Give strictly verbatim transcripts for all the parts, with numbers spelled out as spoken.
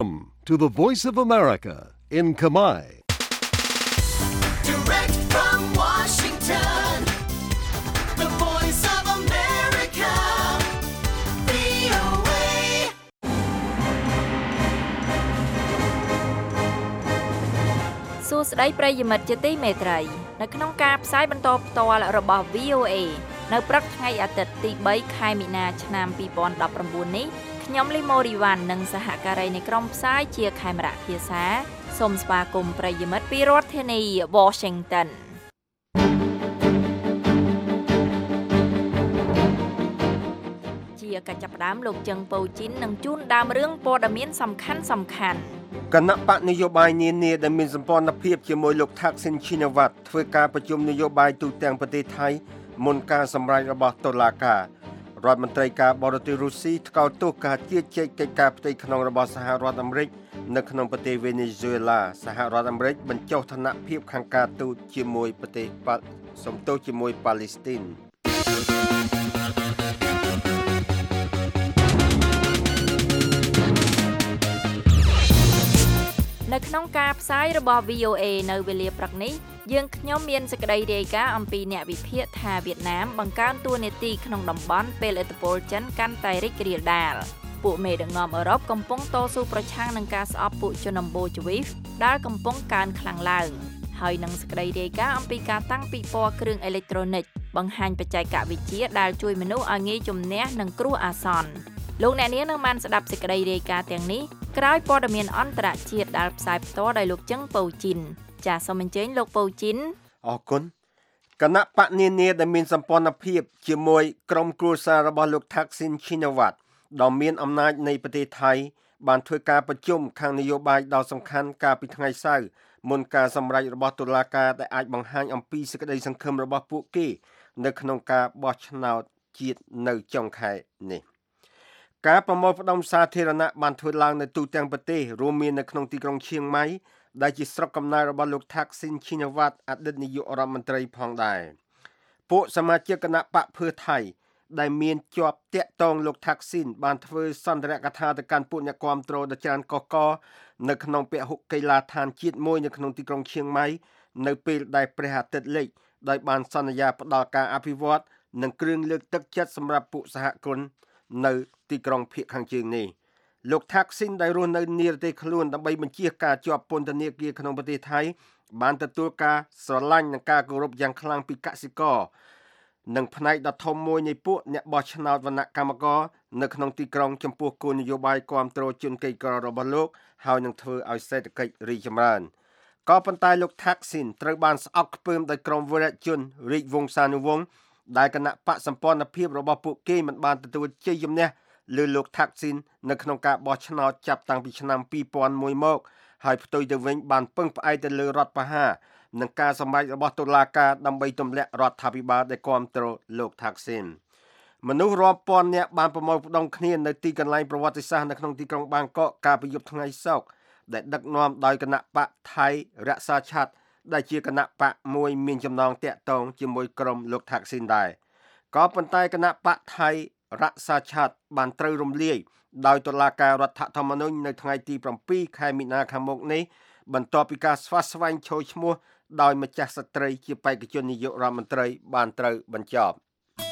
To the Voice of America in Khmer. Direct from Washington, the Voice of America, វី អូ เอ សួស្តីប្រិយមិត្តជាទីមេត្រីនៅក្នុងការផ្សាយបន្តផ្ទាល់របស់ វី អូ เอ នៅព្រឹកថ្ងៃអាទិត្យទីបីខែមីនាឆ្នាំពីរពាន់ដប់ប្រាំបួននេះខ្ញុំលីម៉ូរីវ៉ាន់និងសហការីនៃក្រុមផ្សាយជាខេមរៈភាសាសូមស្វាគមន៍ប្រិយមិត្តពីរដ្ឋធានី Washington ជាកិច្ចចាប់ផ្ដើមលោកជឹងប៉ូជីននឹងជូនដើមរឿងព័ត៌មានសំខាន់សំខាន់គណៈបកនយោបាយនានាដែលមានសម្ព័ន្ធភាពជាមួយលោកថាក់ស៊ីនឈីណាវ៉ាត់ធ្វើការប្រជុំនយោបាយទូទាំងប្រទេសថៃមុនការសម្រេចរបស់តុលាការរដ្ឋមន្ត្រីការបរទេសរុស្ស៊ីថ្កោលទោសការជៀសជែកកិច្ចការផ្ទៃក្នុងរបស់សហរដ្ឋអាមេរិកនៅក្នុងប្រទេសវេណេស៊ុយអេឡាសហរដ្ឋអាមេរិកបញ្ចុះឋានៈភាពខាងការទូតជាមួយប្រទេសប៉ាសំទោសជាមួយប៉ាឡេស្ទីននៅក្នុងការផ្សាយរបស់ វី អូ เอ នៅវេលាព្រឹកនេះយើងខ្ញុំមានសេចក្តីរាយការណ៍អំពីអ្នកវិភាគថាវៀតណាមបង្កើនតួនាទីក្នុងតំបន់ពេលឥទ្ធិពលចិនកាន់តែរីករាលដាលពួកមេដឹកនាំអឺរ៉ុបកំពុងតស៊ូប្រឆាំងនឹងការស្អប់ពួកជនអំបូរជ្វីហ្វដែលកំពុងកើនខ្លាំងឡើងហើយនឹងសេចក្តីរាយការណ៍អំពីការតាំងពិព័រណ៍គ្រឿងអេឡិចត្រូនិកបង្ហាញបច្ចេកវិទ្យាដែលជួយមនុស្សឲ្យងាយជំនះនឹងគ្រោះអាសន្នលោកអ្នកនាងនឹងបានស្ដាប់សេចក្តីរាយការណ៍ទាំងនេះក្រោយព័ត៌មានអន្តរជាតិដែលផ្សាយផ្ទាល់ដោយលោកជឹងប៉ូជីនចាសសូមអញ្ជើញលោកប៉ូជីនអរគុណគណៈបកនានាដែលមានសម្ព័ន្ធភាពជាមួយក្រុមគ្រួសាររបស់លោកថាក់ស៊ីនឈីណាវ៉ាត់ដ៏មានអំណាចនៃប្រទេសថៃបានធ្វើការប្រជុំខាងនយោបាយដ៏សំខាន់កាលពីថ្ងៃសៅរ៍មុនការសម្រេចរបស់តុលាការដែលអាចបង្ហាញអំពីសេចក្តីសង្ឃឹមរបស់ពួកគេនៅក្នុងការបោះឆ្នោតជាតិនៅចុងខែនេះការប្រមូលផ្ដុំសាធារណៈបានធ្វើឡើងនៅទូទាំងប្រទេសរួមមាននៅក្នុងទីក្រុងឈៀងម៉ៃដែលជាស្រុកកំណើតរបស់លោកថាក់ស៊ីនឈីណាវ៉ាត់អតីតនាយករដ្ឋមន្ត្រីផងដែរពួកសមាជិកគណៈបកភឿថៃដែលមានជាប់តាក់ទងលោកថាក់ស៊ីនបានធ្វើសន្ទរកថាទៅកាន់ពួកអ្នកគាំទ្រដ៏ច្រើនកកកនៅក្នុងពហុកីឡាដ្ឋានជាតិមួយនៅក្នុងទីក្រុងឈៀងម៉ៃនៅពេលដែលព្រះអាទិត្យលិចដោយបានសន្យាផ្ដល់ការអភិវឌ្ឍនិងគ្រឿងលើកទឹកចិត្តសម្រាប់ពួកសហគមន៍នៅទីក្រុងភាគខាងជើងនេះលោកថាក់ស៊ីនដែលរស់នៅនិរទេសខ្លួនដើម្បីបញ្ជាការជាប់ពន្ធនាគារក្នុងប្រទេសថៃបានទទួលការស្រឡាញ់និងការគោរពយ៉ាងខ្លាំងពីកសិករនិងផ្នែកដ៏ធំមួយនៃពួកអ្នកបោះឆ្នោតវណ្ណៈកម្មករនៅក្នុងទីក្រុងចំពោះគោលនយោបាយគាំទ្រជនក្រីក្ររបស់លោកហើយនឹងធ្វើឲ្យសេដ្ឋកិច្ចរីកចម្រើនក៏ប៉ុន្តែលោកថាក់ស៊ីនត្រូវបានស្អប់ខ្ពើមដោយក្រុមវរជនរាជវង្សានុវង្សដែលគណៈបកសម្ព័ន្ធភាពរបស់ពួកគេមិនបានទទួលជ័យជំនះលើលោកថាក់ស៊ីននៅក្នុងការបោះឆ្នោតចាប់តាំងពីឆ្នាំពីរពាន់មួយមកហើយផ្ទុយទៅវិញបានពឹងផ្អែកទៅលើរដ្ឋប្រហារនិងការសម្រេចរបស់តុលាការដើម្បីទម្លាក់រដ្ឋាភិបាលដែលគាំទ្រលោកថាក់ស៊ីនមនុស្សរាប់ពាន់នាក់បានប្រមូលផ្ដុំគ្នានៅទីកន្លែងប្រវត្តិសាស្ត្រនៅក្នុងទីក្រុងបាងកកកាលពីយប់ថ្ងៃសុក្រដែលដឹកនាំដោយគណៈបកថៃរក្សាឆាត់ដែលជាគណៈបកមួយមានចំណងតាក់ទងជាមួយក្រុមលោកថាក់ស៊ីនដែរក៏ប៉ុន្តែគណៈបកថៃរក្សាឆាត់បានត្រូវរំលាយដោយតុលាការរដ្ឋធម្មនុញ្ញនៅថ្ងៃទីប្រាំពីរខែមីនាខាងមុខនេះបន្ទាប់ពីការស្វាស្វែងចូលឈ្មោះដោយម្ចាស់ស្ត្រីជាបេក្ខជននាយករដ្ឋមន្ត្រីបានត្រូវបញ្ចប់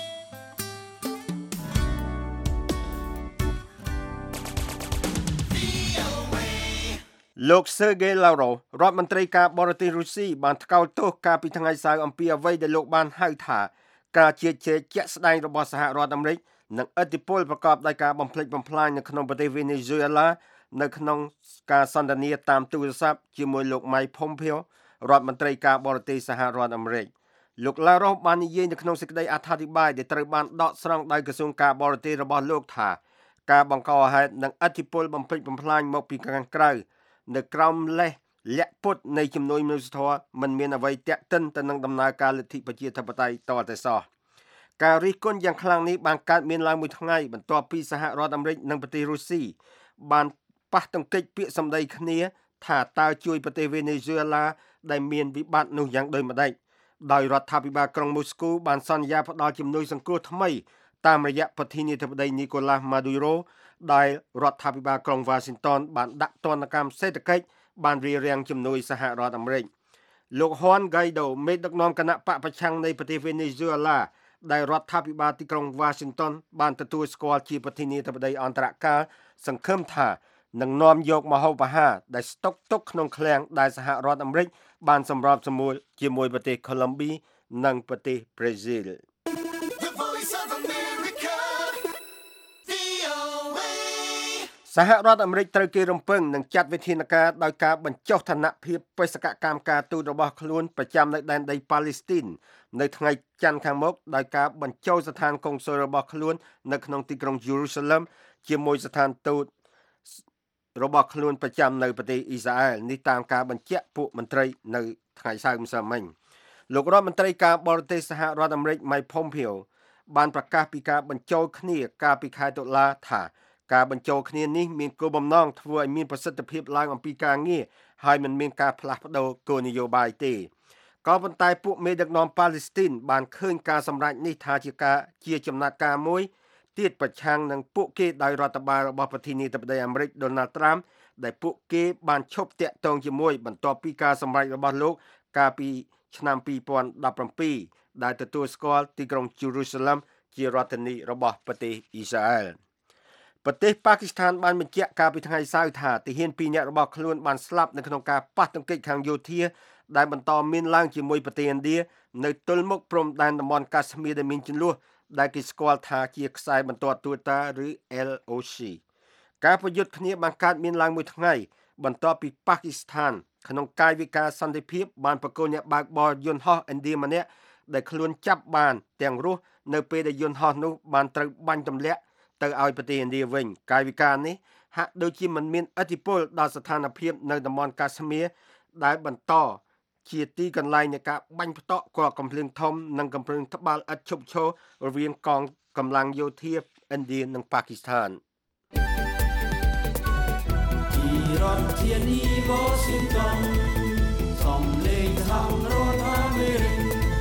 លោក Sergei Lavrov រដ្ឋមន្ត្រីការបរទេសរុស្ស៊ីបានថ្កោលទោសកាលពីថ្ងៃសៅរ៍អំពីអ្វីដែលលោកបានហៅថាការជៀសជែកជាក់ស្ដែងរបស់សហរដ្ឋអាមេរិកនិងឥទ្ធិពលប្រកបដោយការបំផ្លិចបំផ្លាញនៅក្នុងប្រទេសវេណេស៊ុយអេឡានៅក្នុងការសន្ទនាតាមទូរស័ព្ទជាមួយលោក Mike Pompeo រដ្ឋមន្ត្រីការបរទេសសហរដ្ឋអាមេរិកលោក Lavrov បាននិយាយនៅក្នុងសេចក្តីអត្ថាធិប្បាយដែលត្រូវបានដកស្រង់ដោយក្រសួងការបរទេសរបស់លោកថាការបង្កហេតុនិងឥទ្ធិពលបំផ្លិចបំផ្លាញមកពីខាងក្រៅនៅក្រោមលេសលាក់ពុតនៃជំនួយមនុស្សធម៌មិនមានអ្វីទាក់ទិនទៅនឹងដំណើរការលទ្ធិប្រជាធិបតេយ្យតតែសោះការរិះគន់យ៉ាងខ្លាំងនេះបានកើតមានឡើងមួយថ្ងៃបន្ទាប់ពីសហរដ្ឋអាមេរិកនិងប្រទេសរុស្ស៊ីបានប៉ះទង្គិចពាក្យសម្ដីគ្នាថាតើជួយប្រទេសវេណេស៊ុយអេឡាដែលមានវិបត្តិនោះយ៉ាងដូចម្តេចដោយរដ្ឋាភិបាលក្រុងមូស្គូបានសន្យាផ្តល់ជំនួយសង្គ្រោះថ្មីតាមរយៈប្រធានាធិបតី Nicolas Maduro ដែលរដ្ឋាភិបាលក្រុង Washington បានដាក់ទណ្ឌកម្មសេដ្ឋកិច្ចបានរារាំងជំនួយសហរដ្ឋអាមេរិកលោក Juan Guaido មេដឹកនាំគណៈបកប្រឆាំងនៃប្រទេស Venezuela ដែលរដ្ឋាភិបាលទីក្រុង Washington បានទទួលស្គាល់ជាប្រធានាធិបតីអន្តរកាលសង្ឃឹមថានឹងនាំយកម្ហូបអាហារដែលស្តុកទុកក្នុងឃ្លាំងដែលសហរដ្ឋអាមេរិកបានសម្របសម្រួលជាមួយប្រទេស Colombia និងប្រទេស Brazilសហរដ្ឋអាមេរិកត្រូវគេរំពឹងនឹងចាត់វិធានការដោយការបញ្ចុះឋានៈភាពបេសកកម្មការទូតរបស់ខ្លួនប្រចាំនៅដែនដីប៉ាឡេស្ទីននៅថ្ងៃច័ន្ទខាងមុខដោយការបញ្ចូលស្ថានកុងស៊ុលរបស់ខ្លួននៅក្នុងទីក្រុង Jerusalem ជាមួយស្ថានទូតរបស់ខ្លួនប្រចាំនៅប្រទេសអ៊ីស្រាអែលនេះតាមការបញ្ជាក់ពួកមន្ត្រីនៅថ្ងៃសៅរ៍ម្សិលមិញលោករដ្ឋមន្ត្រីការបរទេសសហរដ្ឋអាមេរិក Mike Pompeo បានប្រកាសពីការបញ្ចូលគ្នាកាលពីខែតុលាថាការបញ្ចូលគ្នានេះមានគោលបំណងធ្វើឲ្យមានប្រសិទ្ធភាពឡើងអំពីការងារហើយមិនមានការផ្លាស់ប្ដូរគោលនយោបាយទេក៏ប៉ុន្តែពួកមេដឹកនាំប៉ាឡេស្ទីនបានឃើញការសម្រេចនេះថាជាការជាចំណាត់ការមួយទៀតប្រឆាំងនឹងពួកគេដោយរដ្ឋបាលរបស់ប្រធានាធិបតីអាមេរិក Donald Trump ដែលពួកគេបានឈប់តាក់ទងជាមួយបន្ទាប់ពីការសម្រេចរបស់លោកកាលពីឆ្នាំពីរពាន់ដប់ប្រាំពីរដែលទទួលស្គាល់ទីក្រុង Jerusalem ជារដ្ឋធានីរបស់ប្រទេសអ៊ីស្រាអែលប្រទេសប៉ាគីស្ថានបានបញ្ជាក់កាលពីថ្ងៃសៅរ៍ថាទាហានពីរនាក់របស់ខ្លួនបានស្លាប់នៅក្នុងការប៉ះទង្គិចខាងយោធាដែលបន្តមានឡើងជាមួយប្រទេសឥណ្ឌានៅទល់មុខព្រំដែនតំបន់កាស្មៀរដែលមានជម្លោះដែលគេស្គាល់ថាជាខ្សែបន្ទាត់ទូតាឬ แอล โอ ซี ការប្រយុទ្ធគ្នាបានកើតមានឡើងមួយថ្ងៃបន្ទាប់ពីប៉ាគីស្ថានក្នុងកាយវិការសន្តិភាពបានប្រកូលអ្នកបើកបរយន្តហោះឥណ្ឌាម្នាក់ដែលខ្លួនចាប់បានទាំងរស់នៅពេលដែលយន្តហោះនោះបានត្រូវបាញ់ទម្លាក់ទៅឲ្យប្រទេសឥណ្ឌាវិញកាយវិការនេះហាក់ដូចជាមិនមានឥទ្ធិពលដល់ស្ថានភាពនៅតំបន់កាស្មៀរដែលបន្តជាទីកន្លែងនៃការបាញ់ផ្តក់គល់កំភ្លើងធំនិងកំភ្លើងត្បាល់ឥតឈប់ឈររវាងកងកម្លាំងយោធាឥណ្ឌានិងប៉ាគីស្ថានពីរដ្ឋធានី Washington សំឡេងសហរដ្ឋអាមេរិក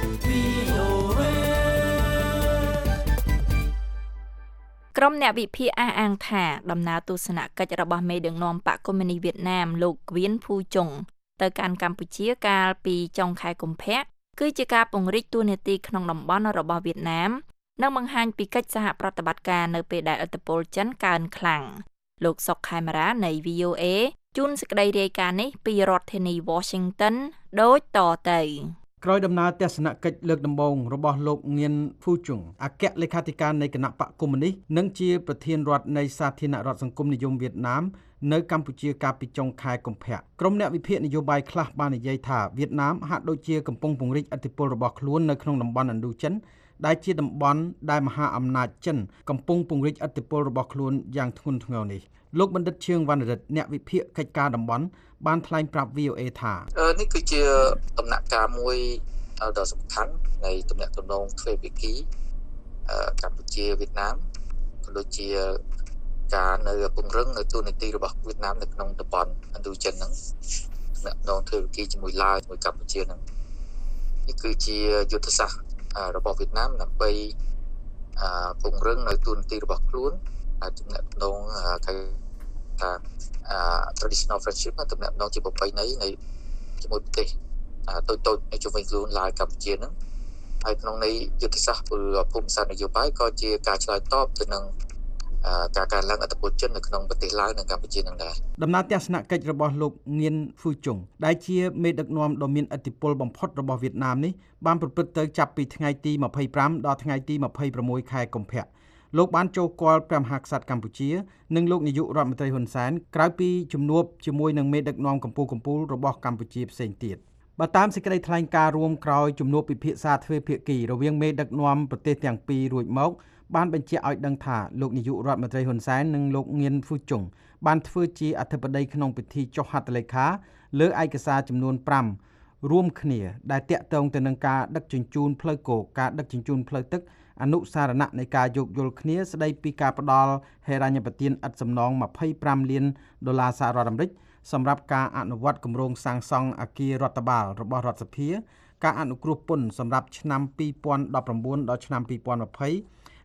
ក្រុមអ្នកវិភាគអះអាងថាដំណើរទស្សនកិច្ចរបស់មេដឹកនាំបកកុម្មុយនីសវៀតណាមលោកហ្វៀនភូជុងទៅកាន់កម្ពុជាកាលពីចុងខែកុម្ភៈគឺជាការពង្រីកតួនាទីក្នុងតំបន់របស់វៀតណាមនិងបង្ហាញពីកិច្ចសហប្រតិបត្តិការនៅពេលដែលឥទ្ធិពលចិនកើនខ្លាំងលោកសុកខេមរានៃ វី អូ เอ ជួនសេចក្តីរាយការណ៍នេះពីរដ្ឋធានី Washington ដូចតទៅក្រោយដំណើរទស្សនកិច្ចលើកដំបូងរបស់លោកងៀនភូជុងអគ្គលេខាធិការនៃគណៈបកកុម្មុយនីសនិងជាប្រធានរដ្ឋនៃសាធារណរដ្ឋសង្គមនិយមវៀតណាមនៅកម្ពុជាកាលពីចុងខែកុម្ភៈក្រុមអ្នកវិភាគនយោបាយខ្លះបាននិយាយថាវៀតណាមហាក់ដូចជាកំពុងពង្រីកឥទ្ធិពលរបស់ខ្លួននៅក្នុងតំបន់ឥណ្ឌូចិនដែលជាតំបន់ដែលមហាអំណាចចិនកំពុងពង្រីកឥទ្ធិពលរបស់ខ្លួនយ៉ាងធ្ងន់ធ្ងរនេះលោកបណ្ឌិតឈឿងវណ្ណរិទ្ធអ្នកវិភាគកិច្ចការតំបន់បានថ្លែងប្រាប់ វី អូ เอ ថានេះគឺជាដំណាក់កាលមួយដ៏សំខាន់នៃទំនាក់ទំនងទ្វេភាគីកម្ពុជាវៀតណាមក៏ដូចជាការនៅពង្រឹងនៅទូនាទីរបស់វៀតណាមនៅក្នុងតំបន់ឥណ្ឌូចិនហ្នឹងទំនាក់ទំនងទ្វេភាគីជាមួយឡាវជាមួយកម្ពុជាហ្នឹងនេះគឺជាយុទ្ធសាស្ត្ររបស់វៀតណាមដើម្បីពង្រឹងនៅទូនាទីរបស់ខ្លួនហើយទំនាក់ទំនងគេថា traditional friendship ទំនាក់ទំនងជាប្រពៃណីនៃជាមួយប្រទេសតូចតូចនៅជុំវិញខ្លួនឡាវកម្ពុជាហ្នឹងហើយក្នុងន័យយុទ្ធសាស្ត្រភូមិសាស្ត្រនយោបាយក៏ជាការឆ្លើយតបទៅនឹងការកើនឡើងឥទ្ធិពលចិននៅក្នុងប្រទេសឡាវនិងកម្ពុជានឹងដែរដំណើរទស្សនកិច្ចរបស់លោកងៀនហ្វូជុងដែលជាមេដឹកនាំដ៏មានឥទ្ធិពលបំផុតរបស់វៀតណាមនេះបានប្រព្រឹត្តទៅចាប់ពីថ្ងៃទីម្ភៃប្រាំដល់ថ្ងៃទីម្ភៃប្រាំមួយខែកុម្ភៈលោកបានចូលគាល់ព្រះមហាក្សត្រកម្ពុជានិងលោកនាយករដ្ឋមន្ត្រីហ៊ុនសែនក្រៅពីជំនួបជាមួយនឹងមេដឹកនាំកម្ពុជាកម្ពុជារបស់កម្ពុជាផ្សេងទៀតបើតាមសេចក្តីថ្លែងការណ៍រួមក្រោយជំនួបពិភាក្សាទ្វេភាគីរវាងមេដឹកនាំប្រទេសទាំងពីររួចមកបានបញ្ជាក់ឲ្យដឹងថាលោកនាយករដ្ឋមន្ត្រីហ៊ុនសែននិងលោកងៀនហ្វូជុងបានធ្វើជាអធិបតីក្នុងពិធីចុះហត្ថលេខាលើឯកសារចំនួនប្រាំរួមគ្នាដែលតាក់ទងទៅនឹងការដឹកជញ្ជូនផ្លូវគោកការដឹកជញ្ជូនផ្លូវទឹកអនុសារណៈនៃការយោគយល់គ្នាស្ដីពីការផ្ដល់ហិរញ្ញប្បទានឥតសំណងម្ភៃប្រាំលានដុល្លារសហរដ្ឋអាមេរិកសម្រាប់ការអនុវត្តគម្រោងសាងសង់អគាររដ្ឋបាលរបស់រដ្ឋសភាការអនុគ្រោះពន្ធសម្រាប់ឆ្នាំពីរពាន់ដប់ប្រាំបួនដល់ឆ្នាំពីរពាន់ម្ភៃ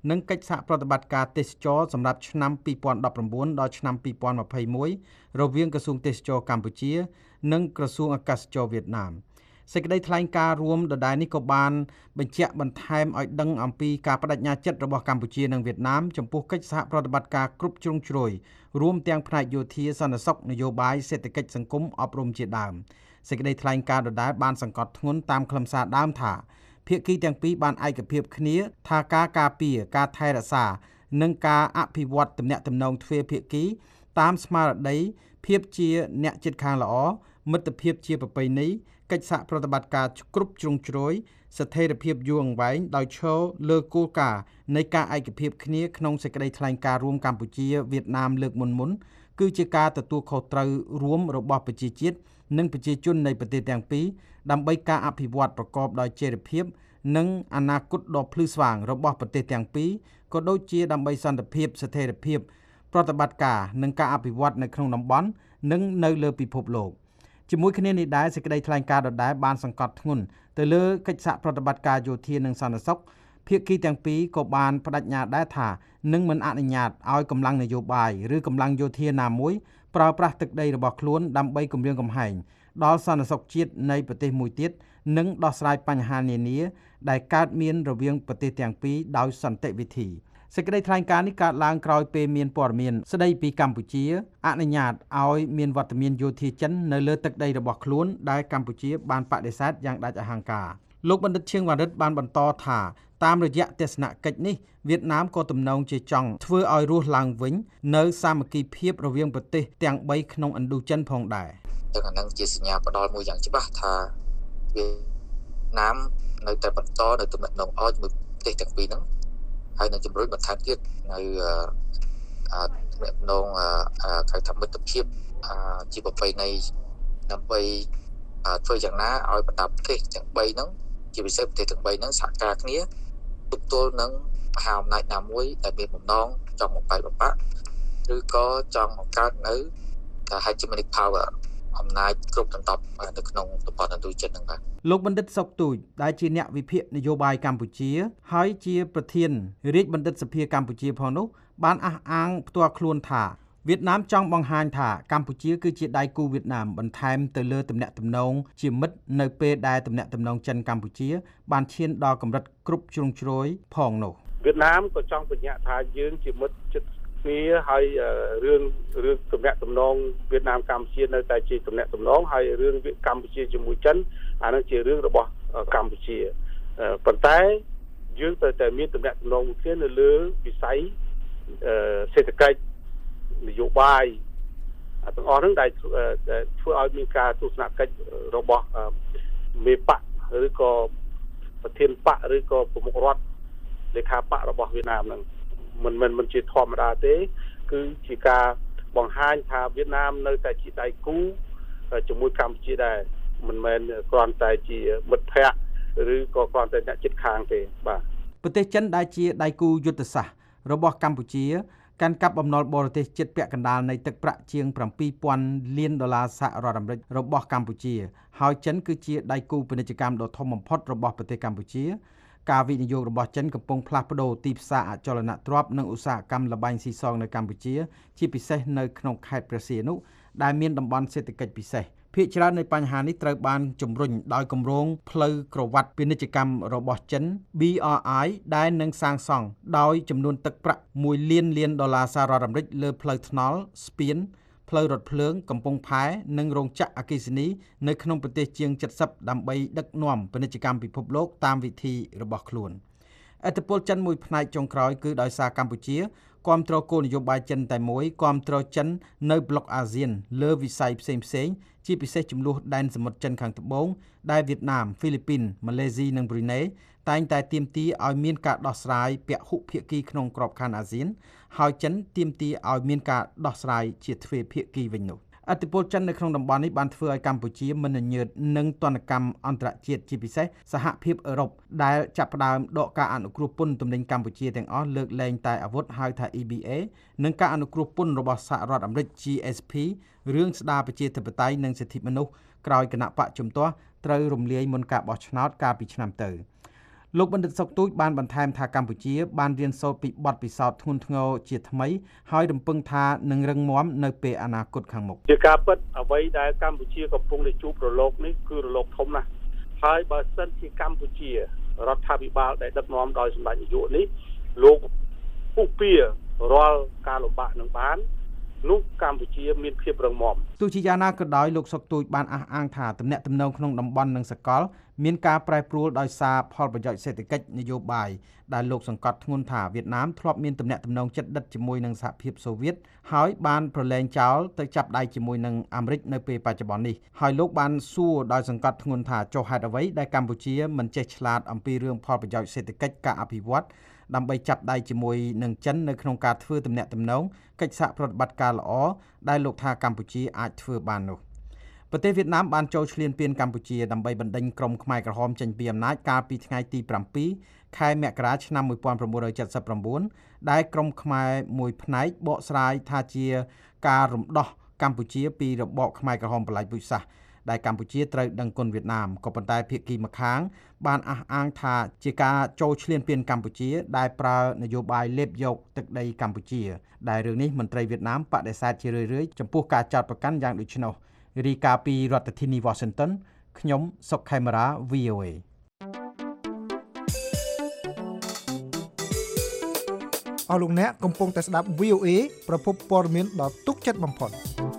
និងកិច្ចសហប្រតិបត្តិការទេសចរសម្រាប់ឆ្នាំពីរពាន់ដប់ប្រាំបួនដល់ឆ្នាំពីរពាន់ម្ភៃមួយរវាងក្រសួងទេសចរកម្ពុជានិងក្រសួងអាកាសចរវៀតណាមសេចក្តីថ្លែងការណ៍រួមដដែលនេះក៏បានបញ្ជាក់បន្ថែមឲ្យដឹងអំពីការបដិញ្ញាចិត្តរបស់កម្ពុជានិងវៀតណាមចំពោះកិច្ចសហប្រតិបត្តិការគ្រប់ជ្រុងជ្រោយរួមទាំងផ្នែកយោធាសន្តិសុខនយោបាយសេដ្ឋកិច្ចសង្គមអប់រំជាដើមសេចក្តីថ្លែងការណ៍ដដែលបានសង្កត់ធ្ងន់តាមខ្លឹមសារដើមថាភាគីទាំងពីរបានឯកភាពគ្នាថាការការពារការថែរក្សានិងការអភិវឌ្ឍទំនាក់ទំនងទ្វេភាគីតាមស្មារតីភាពជាអ្នកជិតខាងល្អមិត្តភាពជាប្រពៃណីកិច្ចសហប្រតិបត្តិការគ្រប់ជ្រុងជ្រោយស្ថិរភាពយូរអង្វែងដោយឈរលើគោលការណ៍នៃការឯកភាពគ្នាក្នុងសេចក្តីថ្លែងការណ៍រួមកម្ពុជាវៀតណាមលើកមុនមុនគឺជាការទទួលខុសត្រូវរួមរបស់ប្រជាជាតិនិងប្រជាជននៃប្រទេសទាំងពីរដើម្បីការអភិវឌ្ឍប្រកបដោយចីរភាពនិងអនាគតដ៏ភ្លឺស្វាងរបស់ប្រទេសទាំងពីរក៏ដូចជាដើម្បីសន្តិភាពស្ថិរភាពប្រតិបត្តិការនិងការអភិវឌ្ឍនៅក្នុងតំបន់និងនៅលើពិភពលោកជាមួយគ្នានេះដែរសេចក្តីថ្លែងការណ៍ដដែលបានសង្កត់ធ្ងន់ទៅលើកិច្ចសហប្រតិបត្តិការយោធានិងសន្តិសុខភាគីទាំងពីរក៏បានបដិញ្ញាដែរថានឹងមិនអនុញ្ញាតឲ្យកម្លាំងនយោបាយឬកម្លាំងយោធាណាមួយប្រើប្រាស់ទឹកដីរបស់ខ្លួនដើម្បីគំរាមកំហែងដល់សន្តិសុខជាតិនៃប្រទេសមួយទៀតនិងដោះស្រាយបញ្ហានានាដែលកើតមានរវាងប្រទេសទាំងពីរដោយសន្តិវិធីសេចក្តីថ្លែងការណ៍នេះកើតឡើងក្រោយពេលមានព័ត៌មានស្តីពីកម្ពុជាអនុញ្ញាតឲ្យមានវត្តមានយោធាចិននៅលើទឹកដីរបស់ខ្លួនដែលកម្ពុជាបានបដិសេធយ៉ាងដាច់អហង្ការលោកបណ្ឌិតឈៀងវណ្ណរិទ្ធបានបន្តថាតាមរយៈទស្សនកិច្ចនេះវៀតណាមក៏ទំនងជាចង់ធ្វើឲ្យរស់ឡើងវិញនៅសាមគ្គីភាពរវាងប្រទេសទាំងបីក្នុងឥណ្ឌូចិនផងដែរទាំងអានឹងជាសញ្ញាផ្ដល់មួយយ៉ាងច្បាស់ថាវៀតណាមនៅតែបន្តនៅទំនាក់ទំនងអោជាមួយប្រទេសទាំងពីរហ្នឹងហើយនឹងជំរុញបន្ថែមទៀតនៅទំនាក់ទំនងគេថាមិត្តភាពជាប្រពៃណីដើម្បីធ្វើយ៉ាងណាឲ្យបណ្ដាប្រទេសទាំងបីហ្នឹងជាពិសេសប្រទេសទាំងបីហ្នឹងសហការគ្នាទប់ទល់នឹងមហាអំណាចណាមួយដែលមានបំណងចង់បំបែកបំបាក់ឬក៏ចង់បង្កើតនៅ hegemonic power អំណាចគ្រប់ដណ្ដប់នៅក្នុងតំបន់ឥណ្ឌូចិនហ្នឹងបាទលោកបណ្ឌិតសុកទូចដែលជាអ្នកវិភាគនយោបាយកម្ពុជាហើយជាប្រធានរាជបណ្ឌិតសភាកម្ពុជាផងនោះបានអះអាងផ្ទាល់ខ្លួនថាវៀតណាមចង់បង្ហាញថាកម្ពុជាគឺជាដៃគូវៀតណាមបន្ថែមទៅលើទំនាក់ទំនងជាមិត្តនៅពេលដែលទំនាក់ទំនងចិនកម្ពុជាបានឈានដល់កម្រិតគ្រប់ជ្រុងជ្រោយផងនោះវៀតណាមក៏ចង់បញ្ជាក់ថាយើងជាមិត្តជិតគ្នាហើយរឿងរឿងទំនាក់ទំនងវៀតណាមកម្ពុជានៅតែជាទំនាក់ទំនងហើយរឿងកម្ពុជាជាមួយចិនអានោះជារឿងរបស់កម្ពុជាប៉ុន្តែយើងត្រូវតែមានទំនាក់ទំនងគ្នានៅលើវិស័យសេដ្ឋកិច្ចនយោបាយទាំងអស់ហ្នឹងដែលធ្វើឲ្យមានការទស្សនកិច្ចរបស់មេបកឬក៏ប្រធានបកឬក៏ប្រមុខរដ្ឋលេខាបករបស់វៀតណាមហ្នឹងមិនមិនមិនជាធម្មតាទេគឺជាការបង្ហាញថាវៀតណាមនៅតែជាដៃគូជាមួយកម្ពុជាដែរមិនមែនគ្រាន់តែជាមិត្តភ័ក្តិឬក៏គ្រាន់តែអ្នកជិតខាងទេបាទប្រទេសចិនដែលជាដៃគូយុទ្ធសាស្ត្ររបស់កម្ពុជាកាន់កាប់បំណុលបរទេសជិតពាក់កណ្ដាលនៃទឹកប្រាក់ជាងbảyពាន់លានដុល្លារសហរដ្ឋអាមេរិករបស់កម្ពុជាហើយចិនគឺជាដៃគូពាណិជ្ជកម្មដ៏ធំបំផុតរបស់ប្រទេសកម្ពុជាការវិនិយោគរបស់ចិនកំពុងផ្លាស់ប្ដូរទីផ្សារអចលនទ្រព្យនិងឧស្សាហកម្មល្បែងស៊ីសងនៅកម្ពុជាជាពិសេសនៅក្នុងខេត្តព្រះសីហនុដែលមានតំបន់សេដ្ឋកិច្ចពិសេសភាគច្រើននៃបញ្ហានេះត្រូវបានជំរុញដោយគម្រោងផ្លូវក្រវ៉ាត់ពាណិជ្ជកម្មរបស់ចិន B R I ដែលនឹងសាងសង់ដោយចំនួនទឹកប្រាក់មួយលានលានដុល្លារសហរដ្ឋអាមេរិកលើផ្លូវថ្នល់ស្ពានផ្លូវរថភ្លើងកំពង់ផែនិងរោងចក្រអគ្គិសនីនៅក្នុងប្រទេសជាង칠십ដើម្បីដឹកនាំពាណិជ្ជកម្មពិភពលោកតាមវិធីរបស់ខ្លួនឥទ្ធិពលចិនមួយផ្នែកចុងក្រោយគឺដោយសារកម្ពុជាគាំទ្រគោលនយោបាយចិនតែមួយគាំទ្រចិននៅប្លុកអាស៊ានលើវិស័យផ្សេងផ្សេងជាពិសេសចំនួនដែនសមុទ្រចិនខាងត្បូងដែលវៀតណាមហ្វីលីពីនម៉ាឡេស៊ីនិងប្រ៊ុយណេតែងតែទាមទារឲ្យមានការដោះស្រាយពហុភាគីក្នុងក្របខ័ណ្ឌអាស៊ានហើយចិនទាមទារឲ្យមានការដោះស្រាយជាទ្វេភាគីវិញនោះឥទ្ធិពលចិននៅក្នុងតំបន់នេះបានធ្វើឲ្យកម្ពុជាមិនញញើតនឹងទណ្ឌកម្មអន្តរជាតិជាពិសេសសហភាពអឺរ៉ុបដែលចាប់ផ្ដើមដកការអនុគ្រោះពន្ធទំនិញកម្ពុជាទាំងអស់លើកលែងតែអាវុធហៅថា E B A និងការអនុគ្រោះពន្ធរបស់សហរដ្ឋអាមេរិក G S P រឿងស្ដារប្រជាធិបតេយ្យនិងសិទ្ធិមនុស្សក្រោយគណៈបកជំទាស់ត្រូវរំលាយមុនការបោះឆ្នោតកាលពីឆ្នាំទៅលោកបណ្ឌិតសុកទូចបានបន្ថែមថាកម្ពុជាបានរៀនសូត្រពីបទពិសោធន៍ធ្ងន់ធ្ងរជាថ្មីហើយរំពឹងថានឹងរឹងមាំនៅពេលអនាគតខាងមុខជាការពិតអ្វីដែលកម្ពុជាកំពុងតែជួបរលកនេះគឺរលកធំណាស់ហើយបើសិនជាកម្ពុជារដ្ឋាភិបាលដែលដឹកនាំដោយសម្ដេចនាយកនេះលោកពុះពៀរាល់ការលំបាកនឹងបាននោះកម្ពុជាមានភាពរឹងមាំទោះជាយ៉ាងណាក៏ដោយលោកសុកទូចបានអះអាងថាទំនាក់ទំនងក្នុងតំបន់និងសកលមានការប្រែប្រួលដោយសារផលប្រយោជន៍សេដ្ឋកិច្ចនយោបាយដែលលោកសង្កត់ធ្ងន់ថាវៀតណាមធ្លាប់មានទំនាក់ទំនងជិតដិតជាមួយនឹងសហភាពសូវៀតហើយបានប្រឡែងចោលទៅចាប់ដៃជាមួយនឹងអាមេរិកនៅពេលបច្ចុប្បន្ននេះហើយលោកបានសួរដោយសង្កត់ធ្ងន់ថាចុះហេតុអ្វីដែលកម្ពុជាមិនចេះឆ្លាតអំពីរឿងផលប្រយោជន៍សេដ្ឋកិច្ចការអភិវឌ្ឍដើម្បីចាប់ដៃជាមួយនឹងចិននៅក្នុងការធ្វើទំនាក់ទំនងកិច្ចសហប្រតិបត្តិការល្អដែលលោកថាកម្ពុជាអាចធ្វើបាននោះប្រទេសវៀតណាមបានចូលឈ្លានពានកម្ពុជាដើម្បីបណ្ដេញក្រុមខ្មែរក្រហមចេញពីអំណាចកាលពីថ្ងៃទី7ខែមករាឆ្នាំnineteen seventy-nineដែលក្រុមខ្មែរមួយផ្នែកបកស្រាយថាជាការរំដោះកម្ពុជាពីរបបខ្មែរក្រហមបល្ល័ង្កពូជសាសន៍ដែលកម្ពុជាត្រូវដឹងគុណវៀតណាមក៏ប៉ុន្តែភាគីម្ខាងបានអះអាងថាជាការចូលឈ្លានពានកម្ពុជាដែលប្រើនយោបាយលេបយកទឹកដីកម្ពុជាដែលរឿងនេះមន្ត្រីវៀតណាមបដិសេធជារឿយៗចំពោះការចោទប្រកាន់យ៉ាងដូចនោះរីកាពីរដ្ឋធានី Washington ខ្ញុំសុកខេមរា វី អូ เอអស់លោកអ្នកកំពុងតែស្ដាប់ វី អូ เอ ប្រភពព័ត៌មានដ៏ទុកចិត្តបំផុត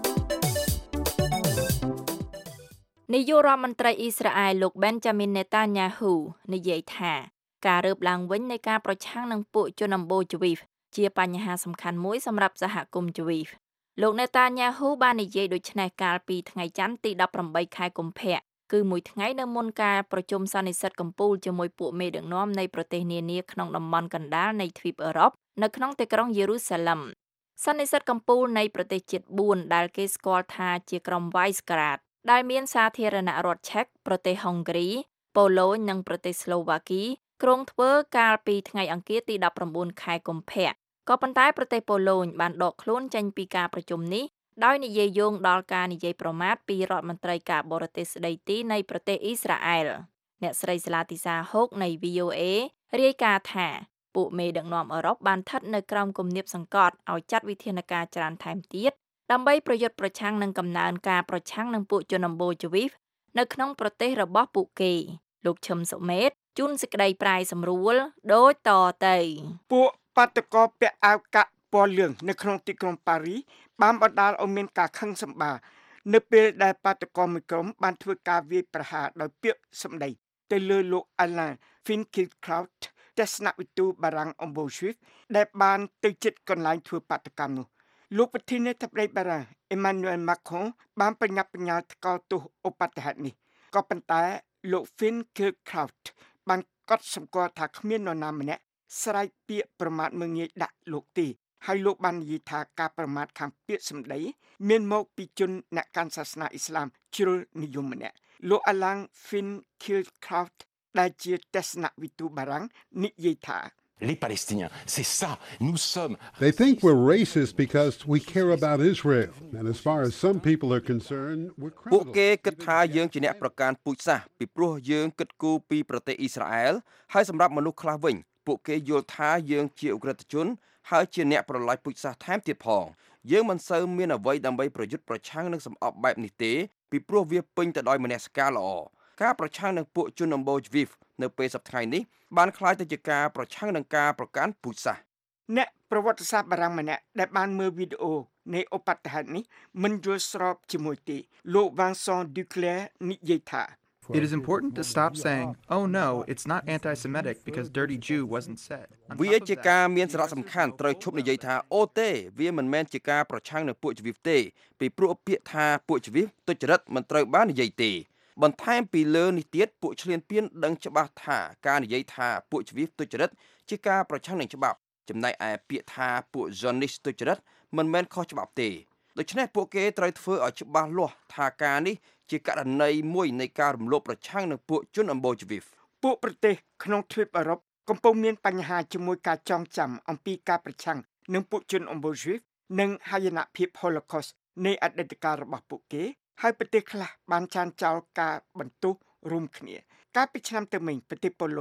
នាយករដ្ឋមន្ត្រីអ៊ីស្រាអែលលោក Benjamin Netanyahu និយាយថាការរើបឡើងវិញនៃការប្រឆាំងនឹងពួកជនអម្បូរជ្វីវជាបញ្ហាសំខាន់មួយសម្រាប់សហគមន៍ជ្វីវលោក Netanyahu បាននិយាយដូចនេះកាលពីថ្ងៃច័ន្ទទីeighteenខែកុម្ភៈគឺមួយថ្ងៃនៅមុនការប្រជុំសន្និសីទកំពូលជាមួយពួកមេដឹកនាំនៃប្រទេសនានាក្នុងតំបន់កណ្ដាលនៃទ្វីបអឺរ៉ុបនៅក្នុងទីក្រុងយេរូសាឡឹមសន្និសីទកំពូលនៃប្រទេសជាតិfourដែលគេស្គាល់ថាជាក្រុម Visegrad ដែលមានសាធារណរដ្ឋឆែកប្រទេសហុងគ្រីប៉ូឡូញនិងប្រទេសស្លូវ៉ាគីក្រុងធ្វើកាលពីថ្ងៃអង្គារទីnineteenខែកុម្ភៈក៏ប៉ុន្តែប្រទេសប៉ូឡូញបានដកខ្លួនចេញពីការប្រជុំនេះដោយនិយាយយោងដល់ការនិយាយប្រមាថពីរដ្ឋមន្ត្រីការបរទេសស្ដីទីនៃប្រទេសអ៊ីស្រាអែលអ្នកស្រីស្លាទីសាហុកនៃ វី អូ เอ រាយការណ៍ថាពួកមេដឹកនាំអឺរ៉ុបបានស្ថិតនៅក្រោមគំនាបសង្កត់ឲ្យចាត់វិធានការច្រើនថែមទៀតដើម្បីប្រយុទ្ធប្រឆាំងនឹងកំណើនការប្រឆាំងនឹងពួកជនអម្បូរជ្វីវនៅក្នុងប្រទេសរបស់ពួកគេលោកឈឹមសុមេតជូនសេចក្តីប្រាយសម្រួលដូចតទៅពួកបាតកោពាក់អាវកាក់ពណ៌លឿងនៅក្នុងទីក្រុងប៉ារីបានបណ្ដាលឲ្យមានការខឹងសម្បារនៅពេលដែលបាតកោមួយក្រុមបានធ្វើការវាយប្រហារដោយពាក្យសម្ដីទៅលើលោក Alain Finkielkraut ទស្សនវិទូបារាំងអំបូរជ្វីវដែលបានទៅជិតកន្លែងធ្វើបាតកម្មនោះលោកប្រធានាធិបតីបារាំង Emmanuel Macron បានប្រញាប់ប្រញាល់ថ្កោលទោសឧបទ្ទហេតុនេះក៏ប៉ុន្តែលោក Finkielkraut បានកត់សម្គាល់ថាគ្មាននរណាម្នាក់ស្រែកពាក្យប្រមាថមើងងាយដាក់លោកទេហើយលោកបាននិយាយថាការប្រមាថខាងពាក្យសម្ដីមានមកពីជនអ្នកកាន់សាសនាអ៊ីស្លាមជ្រុលនិយមម្នាក់លោក Alain Finkielkraut ដែលជាទស្សនវិទូបារាំងនិយាយថា Les Palestiniens, c'est ça, nous sommes... They think we're racist because we care about Israel. And as far as some people are concerned, we're criminals. ពួកគេគិតថាយើងជាអ្នកប្រកាន់ពូជសាសន៍ពីព្រោះយើងគិតគូរពីប្រទេសអ៊ីស្រាអែលហើយសម្រាប់មនុស្សខ្លះវិញពួកគេយល់ថាយើងជាឧក្រិដ្ឋជនហើយជាអ្នកប្រឡាយពូជសាសន៍ថែមទៀតផងយើងមិនសូវមានអ្វីដើម្បីប្រយុទ្ធប្រឆាំងនឹងសម្អប់បែបនេះទេពីព្រោះវាពេញទៅដោយមនសិការល្អការប្រឆាំងនឹងពួកជនអម្បូរជ្វីវនៅពេលសប្តាហ៍នេះបានคล้ายទៅជាការប្រឆាំងនឹងការប្រកាន់ពូជសាសន៍អ្នកប្រវត្តិសាស្ត្របារាំងម្នាក់ដែលបានមើលវីដេអូនៃឧបទ្ទហេតុនេះមិនយល់ស្របជាមួយទេលោក Vincent Duclair និយាយថា It is important to stop saying, oh no, it's not anti-Semitic because dirty Jew wasn't said. វាជាការមានសារៈសំខាន់ត្រូវឈប់និយាយថាអូទេវាមិនមែនជាការប្រឆាំងនឹងពួកជ្វីវទេពីព្រោះពាក្យថាពួកជ្វីវទុច្ចរិតមិនត្រូវបាននិយាយទេបន្ថែមពីលើនេះទៀតពួកឈ្លានពានដឹងច្បាស់ថាការនិយាយថាពួកជ្វីវទុច្ចរិតជាការប្រឆាំងនឹងច្បាប់ចំណែកឯពាក្យថាពួក Zionist ទុច្ចរិតមិនមែនខុសច្បាប់ទេដូច្នេះពួកគេត្រូវធ្វើឲ្យច្បាស់លាស់ថាការនេះជាករណីមួយនៃការរំលោភប្រឆាំងនឹងពួកជនអម្បូរជ្វីវពួកប្រទេសក្នុងទ្វីបអឺរ៉ុបកំពុងមានបញ្ហាជាមួយការចងចាំអំពីការប្រឆាំងនឹងពួកជនអម្បូរជ្វីវនិងហាយនភាព Holocaust នៃអតីតកាលរបស់ពួកគេហើយប្រទេសខ្លះបានចានចោលការបន្ទោសរួមគ្នាកាលពីឆ្នាំទៅមិញប្រទេសប៉ូឡូញ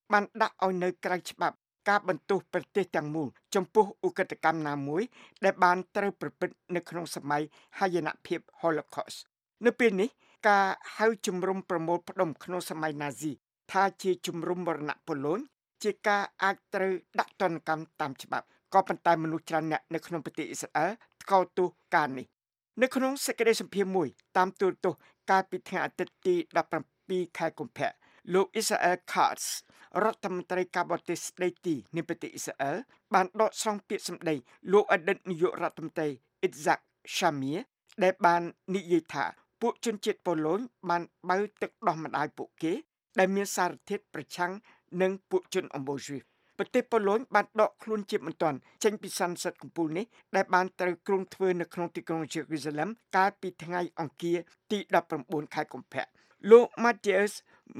បានដាក់ឲ្យនៅក្រៅច្បាប់ការបន្ទោសប្រទេសទាំងមូលចំពោះឧក្រិដ្ឋកម្មណាមួយដែលបានត្រូវប្រព្រឹត្តនៅក្នុងសម័យហយនភាព Holocaust នៅពេលនេះការហៅជំរំប្រមូលផ្ដុំក្នុងសម័យណាស៊ីថាជាជំរំមរណៈប៉ូឡូញជាការអាចត្រូវដាក់ទណ្ឌកម្មតាមច្បាប់ក៏ប៉ុន្តែមនុស្សច្រើនអ្នកនៅក្នុងប្រទេសអ៊ីស្រាអែលថ្កោលទោសការនេះនៅក្នុងសេចក្តីសម្ភាសន៍មួយតាមទូរទស្សន៍កាលពីថ្ងៃអាទិត្យទីដប់ប្រាំពីរខែកុម្ភៈលោក Israel Katz រដ្ឋមន្ត្រីការបរទេសស្ដីទីនៃប្រទេសអ៊ីស្រាអែលបានដកស្រង់ពាក្យសម្ដីលោកអតីតនាយករដ្ឋមន្ត្រី Itzhak Shamir ដែលបាននិយាយថាពួកជនជាតិប៉ូឡូញបានបើទឹកដោះម្ដាយពួកគេដែលមានសារធាតុប្រឆាំងនឹងពួកជនអម្បូយយួនប្រទេសប៉ូឡូញបានដកខ្លួនជាបន្ទាន់ចេញពីសន្និសីទកំពូលនេះដែលបានត្រូវគ្រោងធ្វើនៅក្នុងទីក្រុងយេរូសាឡឹមកាលពីថ្ងៃអង្គារទីដប់ប្រាំបួនខែកុម្ភៈលោក Mateusz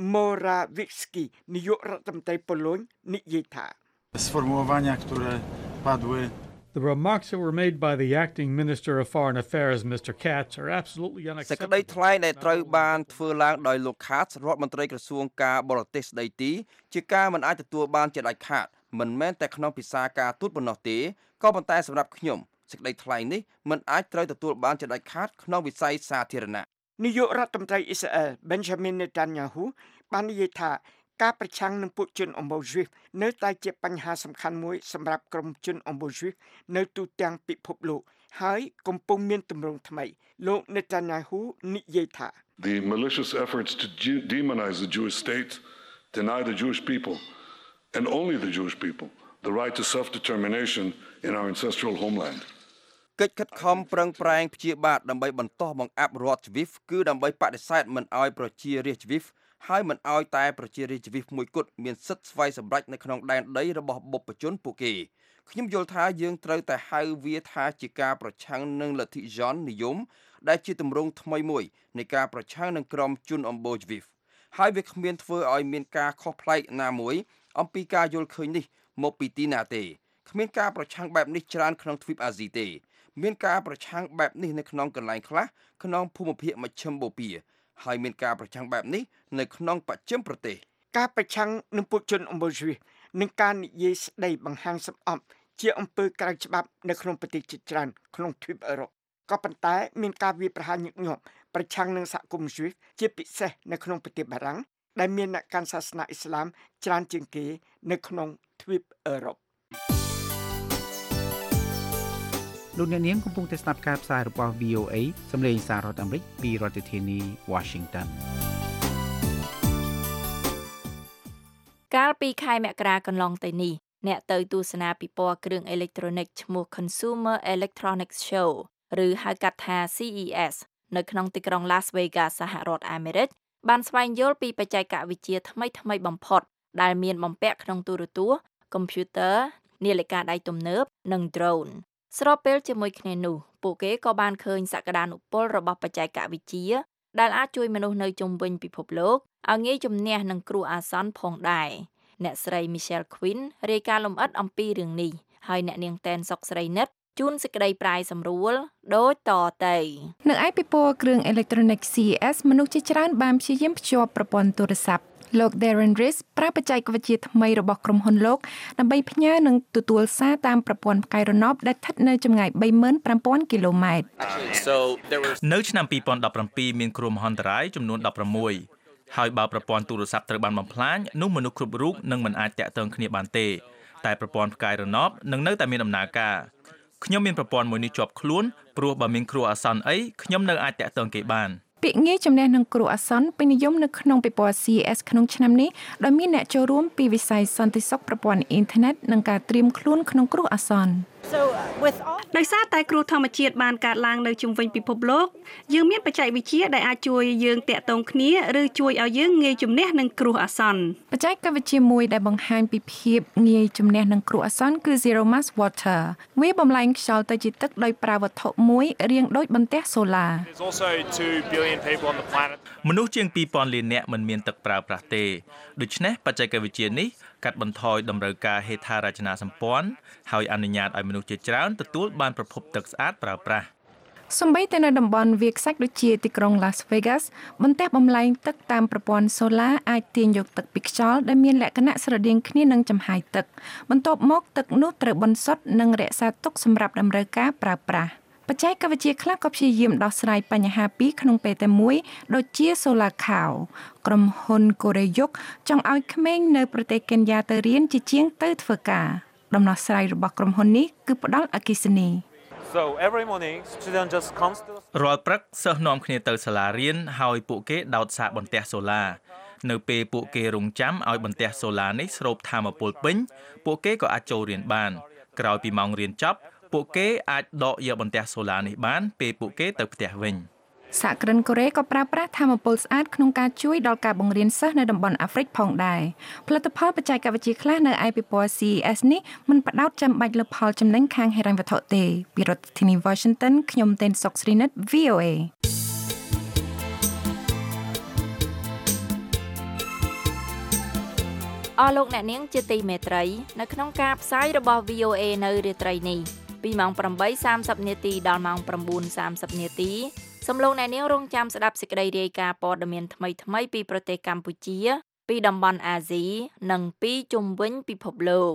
Morawiecki នាយករដ្ឋមន្ត្រីប៉ូឡូញនិយាយថា Sformułowania, które padły The remarks that were made by the acting Minister of Foreign Affairs, Mister Katz, are absolutely unacceptable. សេចក្តីថ្លែងដែលត្រូវបានធ្វើឡើងដោយលោក Katz រដ្ឋមន្ត្រីក្រសួងការបរទេសស្ដីទីជាការមិនអាចទទួលបានជាដាច់ខាតមិនមែនតែក្នុងភាសាការទូតប៉ុណ្ណោះទេក៏ប៉ុន្តែសម្រាប់ខ្ញុំសេចក្តីថ្លែងនេះមិនអាចត្រូវទទួលបានជាដាច់ខាតក្នុងវិស័យសាធារណៈនាយករដ្ឋមន្ត្រីអ៊ីស្រាអែល Benjamin Netanyahu បាននិយាយថាការប្រឆាំងនឹងពួកជនអម្បូរយួននៅតែជាបញ្ហាសំខាន់មួយសម្រាប់ក្រុមជនអម្បូរយួននៅទូទាំងពិភពលោកហើយកំពុងមានទម្រង់ថ្មីលោក Netanyahu និយាយថា The malicious efforts to demonize the Jewish state deny the Jewish people and only the Jewish people the right to self-determination in our ancestral homeland កិច្ចខិតខំប្រឹងប្រែងព្យាបាទដើម្បីបន្តបង្អាប់រដ្ឋជីវិតគឺដើម្បីបដិសេធមិនឲ្យប្រជារាស្ត្រជីវិតហើយមិនឲ្យតែប្រជារាស្ត្រជីវិតមួយគត់មានសិទ្ធិស្វ័យសម្រេចនៅក្នុងដែនដីរបស់បុព្វជនពួកគេខ្ញុំយល់ថាយើងត្រូវតែហៅវាថាជាការប្រឆាំងនឹងលទ្ធិយន់និយមដែលជាទម្រង់ថ្មីមួយនៃការប្រឆាំងនឹងក្រុមជនអម្បូរជីវិតហើយវាគ្មានធ្វើឲ្យមានការខុសប្លែកណាមួយអំពីការយល់ឃើញនេះមកពីទីណាទេគ្មានការប្រឆាំងបែបនេះច្រើនក្នុងទ្វីបអាស៊ីទេមានការប្រឆាំងបែបនេះនៅក្នុងកន្លែងខ្លះក្នុងភូមិភាគមជ្ឈិមបូព៌ាហើយមានការប្រឆាំងបែបនេះនៅក្នុងបស្ចិមប្រទេសការប្រឆាំងនឹងពួកជនអម្បូរយួននិងការនិយាយស្ដីបង្ហាញសម្អប់ជាអំពើក្រៅច្បាប់នៅក្នុងប្រទេសជាច្រើនក្នុងទ្វីបអឺរ៉ុបក៏ប៉ុន្តែមានការវាយប្រហារញឹកញាប់ប្រឆាំងនឹងសហគមន៍យួនជាពិសេសនៅក្នុងប្រទេសបារាំងដែលមានអ្នកកាន់សាសនាអ៊ីស្លាមច្រើនជាងគេនៅក្នុងទ្វីបអឺរ៉ុបលោកអ្នកនាងកំពុងតែស្ដាប់ការផ្សាយរបស់ វី អូ អេ សម្លេងសាររដ្ឋអាមេរិកពីរដ្ឋធានី Washington កាលពីខែមករាកន្លងទៅនេះអ្នកទៅទស្សនាពិព័រណ៍គ្រឿងអេເລັກត្រូនិកឈ្មោះ Consumer Electronics Show ឬហៅកាត់ថា ซี อี เอส នៅក្នុងទីក្រុង Las Vegas សហរដ្ឋអាមេរិកបានស្វែងយល់ពីបច្ចេកវិទ្យាថ្មីៗបំផុតដែលមានបំពាក់ក្នុងទូរទស្សន៍ កុំព្យូទ័រ នាឡិកាដៃទំនើបនិង droneស្របពេលជាមួយគ្នានោះពួកគេក៏បានឃើញសក្តានុពលរបស់បច្ចេកវិទ្យាដែលអាចជួយមនុស្សនៅជុំវិញពិភពលោកឲ្យងាយជំនះនឹងគ្រោះអាសន្នផងដែរអ្នកស្រី Michelle Quinn រាយការណ៍លម្អិតអំពីរឿងនេះហើយអ្នកនាងតែនសុកស្រីនិតជូនសេចក្តីប្រាយសម្រួលដូចតទៅនៅឯពិព័រណ៍គ្រឿងអេເລັກត្រូនិក ซี อี เอส មនុស្សជាច្រើនបានព្យាយាមភ្ជាប់ប្រព័ន្ធទូរស័ព្ទលោក Darren Riss ប្រើបច្ចេកវិទ្យាថ្មីរបស់ក្រុមហ៊ុនលោកដើម្បីផ្ញើនិងទទួលសារតាមប្រព័ន្ធផ្កាយរណបដែលស្ថិតនៅចម្ងាយ បីម៉ឺនប្រាំពាន់ គីឡូម៉ែត្រនៅឆ្នាំពីរពាន់ដប់ប្រាំពីរមានគ្រោះមហន្តរាយចំនួនដប់ប្រាំមួយហើយបើប្រព័ន្ធទូរស័ព្ទត្រូវបានបំផ្លាញនោះមនុស្សគ្រប់រូបនឹងមិនអាចតាក់ទងគ្នាបានទេតែប្រព័ន្ធផ្កាយរណបនឹងនៅតែមានដំណើរការខ្ញុំមានប្រព័ន្ធមួយនេះជាប់ខ្លួនព្រោះបើមានគ្រោះអាសន្នអីខ្ញុំនៅអាចតាក់ទងគេបានពាក្យងារជំនះនឹងគ្រោះអាសន្នពេញនិយមនៅក្នុងពិព័រណ៍ ซี อี เอส ក្នុងឆ្នាំនេះដោយមានអ្នកចូលរួមពីវិស័យសន្តិសុខប្រព័ន្ធអ៊ីនធឺណិតនិងការត្រៀមខ្លួនក្នុងគ្រោះអាសន្នដោយសារតែគ្រោះធម្មជាតិបានកើតឡើងនៅជុំវិញពិភពលោកយើងមានបច្ចេកវិទ្យាដែលអាចជួយយើងតាក់ទងគ្នាឬជួយឲ្យយើងងាយជំនះនឹងគ្រោះអាសន្នបច្ចេកវិទ្យាមួយដែលបង្ហាញពីភាពងាយជំនះនឹងគ្រោះអាសន្នគឺ Zero Mass Water វាបំលែងខ្យល់ទៅជាទឹកដោយប្រើវត្ថុមួយរាងដូចបន្ទះសូឡាមនុស្សជាងពីរពាន់លាននាក់មិនមានទឹកប្រើប្រាស់ទេដូច្នេះបច្ចេកវិទ្យានេះកាត់បន្ថយតម្រូវការហេដ្ឋារចនាសម្ព័ន្ធហើយអនុញ្ញាតឲ្យមនុស្សជាច្រើនទទួលបានប្រភពទឹកស្អាតប្រើប្រាស់សម្បីតែនៅតំបន់វាលខ្សាច់ដូចជាទីក្រុង Las Vegas បន្ទះបំលែងទឹកតាមប្រព័ន្ធ Solar អាចទាញយកទឹកពីខ្យល់ដែលមានលក្ខណៈស្រដៀងគ្នានឹងចំហាយទឹកបន្ទាប់មកទឹកនោះត្រូវបន្សុទ្ធនិងរក្សាទុកសម្រាប់តម្រូវការប្រើប្រាស់បច្ចេកវិទ្យាខ្លះក៏ព្យាយាមដោះស្រាយបញ្ហាពីរក្នុងពេលតែមួយដូចជា Solar Cow ក្រុមហ៊ុនកូរ៉េយុគចង់ឲ្យក្មេងនៅប្រទេសកេនយ៉ាទៅរៀនជាជាងទៅធ្វើការដំណោះស្រាយរបស់ក្រុមហ៊ុននេះគឺផ្ដល់អគ្គិសនី So every morning student just comes to រាល់ព្រឹកសិស្សនាំគ្នាទៅសាលារៀនហើយពួកគេដោតសាកបន្ទះសូឡានៅពេលពួកគេរងចាំឲ្យបន្ទះសូឡានេះស្រូបថាមពលពេញពួកគេក៏អាចចូលរៀនបានក្រោយពីម៉ោងរៀនចប់ពួកគេអាចដកយកបន្ទះសូឡានេះបានពេលពួកគេទៅផ្ទះវិញសហគ្រិនកូរ៉េក៏ប្រើប្រាស់ថាមពលស្អាតក្នុងការជួយដល់ការបង្រៀនសិស្សនៅតំបន់អាហ្វ្រិកផងដែរផលិតផលបច្ចេកវិទ្យាខ្លះនៅឯពិព័រណ៍ C E S នេះមិនផ្ដោតចាំបាច់លើផលចំណេញខាងហិរញ្ញវត្ថុទេពីរដ្ឋធានី Washington ខ្ញុំទេនសុកស្រីនិត V O A អស់លោកអ្នកនាងជាទីមេត្រីនៅក្នុងការផ្សាយរបស់ V O A នៅរាត្រីនេះពីម៉ោង ប្រាំបីសាមសិប នាទីដល់ម៉ោង ប្រាំបួនសាមសិប នាទីសូមលោកអ្នកនាងរងចាំស្ដាប់សេចក្តីរាយការណ៍ព័ត៌មានថ្មីៗពីប្រទេសកម្ពុជាពីតំបន់អាស៊ីនិងពីជុំវិញពិភពលោក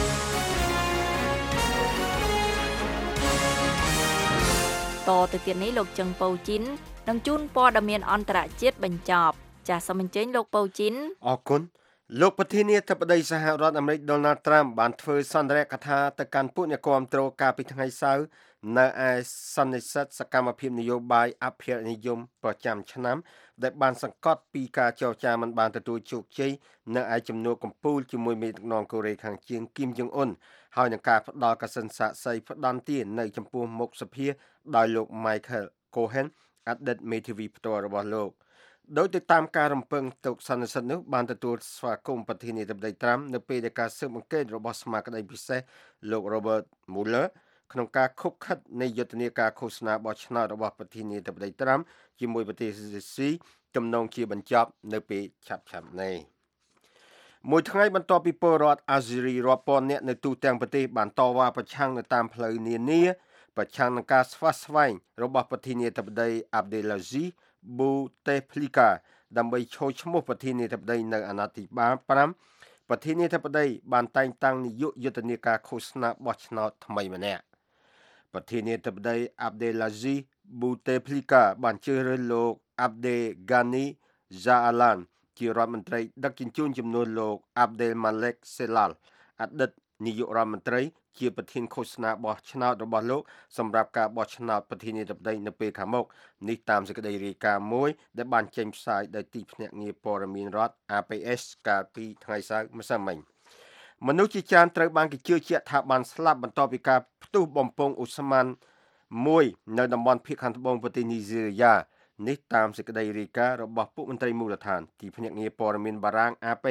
តទៅទៀតនេះលោកជឹងប៉ូជីននឹងជូនព័ត៌មានអន្តរជាតិបញ្ចប់ចាសសូមអញ្ជើញលោកប៉ូជីនអរគុណលោកប្រធានាធិបតីសហរដ្ឋអាមេរិក Donald Trump បានធ្វើសន្ទរកថាទៅកាន់ពួកអ្នកគាំទ្រកាលពីថ្ងៃសៅរ៍នៅឯសន្និសីទសកម្មភាពនយោបាយអភិរក្សនិយមប្រចាំឆ្នាំដែលបានសង្កត់ពីការចរចាមិនបានទទួលជោគជ័យនៅឯជំនួបកំពូលជាមួយមេដឹកនាំកូរ៉េខាងជើងគីមយ៉ុងអ៊ុនហើយនឹងការផ្ដល់កសិនសាក់សីផ្ដន់ទានៅចំពោះមុខសភាដោយលោក Michael Cohen អតីតមេធាវីផ្ទាល់របស់លោកដោយទៅតាមការរំពឹងទុកសន្និសីទនោះបានទទួលស្វាគមន៍ប្រធានាធិបតីត្រាំនៅពេលដែលការស៊ើបអង្កេតរបស់សមាគមពិសេសលោក Robert Mueller ក្នុងការខុបខិតនៃយុទ្ធនាការឃោសនាបោះឆ្នោតរបស់ប្រធានាធិបតីត្រាំជាមួយប្រទេសរុស្ស៊ីទំនងជាបញ្ចប់នៅពេលឆាប់ៗនេះមួយថ្ងៃបន្ទាប់ពីពលរដ្ឋអាហ្សេរីរាប់ពាន់នាក់នៅទូទាំងប្រទេសបានតវ៉ាប្រឆាំងនៅតាមផ្លូវនានាប្រឆាំងនឹងការស្វាស្វែងរបស់ប្រធានាធិបតី Abdelaziz Bouteflika ដើម្បីឈរឈ្មោះប្រធានាធិបតីនៅអាណត្តិទីប្រាំប្រធានាធិបតីបានតែងតាំងនាយកយុទ្ធនាការឃោសនាបោះឆ្នោតថ្មីម្នាក់ប្រធានាធិបតី Abdelaziz Bouteflika បានជ្រើសរើសលោក Abdel Ghani Zaalan ជារដ្ឋមន្ត្រីដឹកជញ្ជូនជំនួសលោក Abdel Malek Selal អតីតនាយករដ្ឋមន្ត្រីជាប្រធានឃោសនាបោះឆ្នោតរបស់លោកសម្រាប់ការបោះឆ្នោតប្រធានាធិបតីនៅពេលខាងមុខនេះតាមសេចក្តីរាយការណ៍មួយដែលបានចេញផ្សាយដោយទីភ្នាក់ងារព័ត៌មានរដ្ឋ A P S កាលពីថ្ងៃសៅរ៍ម្សិលមិញមនុស្សជាច្រើនត្រូវបានគេជឿជាក់ថាបានស្លាប់បន្ទាប់ពីការផ្ទុះបំពង់ឧស្ម័នមួយនៅតំបន់ភាគខាងត្បូងប្រទេសនីហ្សេរីយ៉ានេះតាមសេចក្តីរាយការណ៍របស់ពួកមន្ត្រីមូលដ្ឋានទីភ្នាក់ងារព័ត៌មានបារាំង A P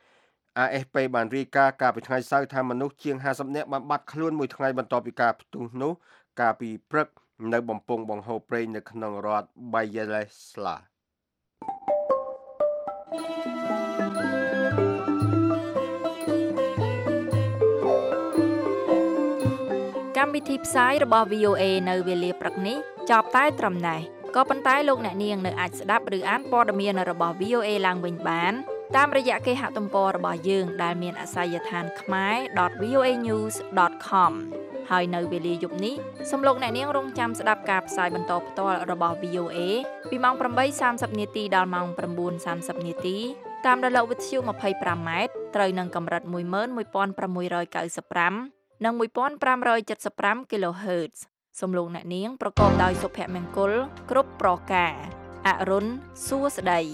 A F P បានរាយការណ៍កាលពីថ្ងៃសៅរ៍ថាមនុស្សជាងហាសិបនាក់បានបាត់ខ្លួនមួយថ្ងៃបន្ទាប់ពីការផ្ទុះនោះកាលពីព្រឹកនៅបំពង់បង្ហូរប្រេងនៅក្នុងរដ្ឋ Bayelsa កម្មវិធីផ្សាយរបស់ V O A នៅវេលាព្រឹកនេះចប់តែត្រឹមនេះក៏ប៉ុន្តែលោកអ្នកនាងនៅអាចស្ដាប់ឬអានព័ត៌មានរបស់ V O A ឡើងវិញបានតាមរយៈគេហទំព័ររបស់យើងដែលមានអាសយដ្ឋាន ខ្មែរ ដត វី អូ эй ញូស ដត ខម ហើយនៅវេលាយប់នេះសូមលោកអ្នកនាងរងចាំស្ដាប់ការផ្សាយបន្តផ្ទាល់របស់ V O A ពីម៉ោង ប្រាំបីសាមសិប នាទីដល់ម៉ោង ប្រាំបួនសាមសិប នាទីតាមរលកវិទ្យុ ម្ភៃប្រាំ ម៉ែត្រត្រូវនឹងកម្រិត មួយម៉ឺនមួយពាន់ប្រាំមួយរយកៅសិបប្រាំ និង មួយពាន់ប្រាំរយចិតសិបប្រាំ kHz សូមលោកអ្នកនាងប្រកបដោយសុភមង្គលគ្រប់ប្រការអរុនសួស្តី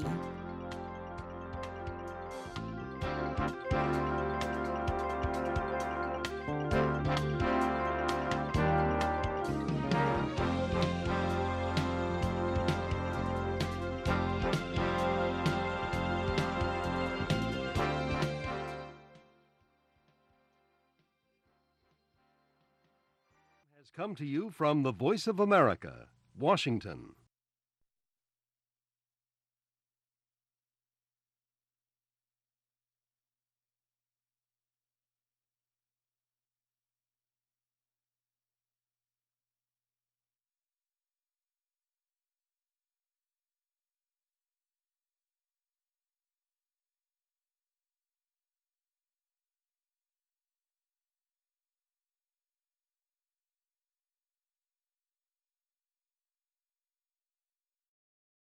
Come to you from the Voice of America, Washington.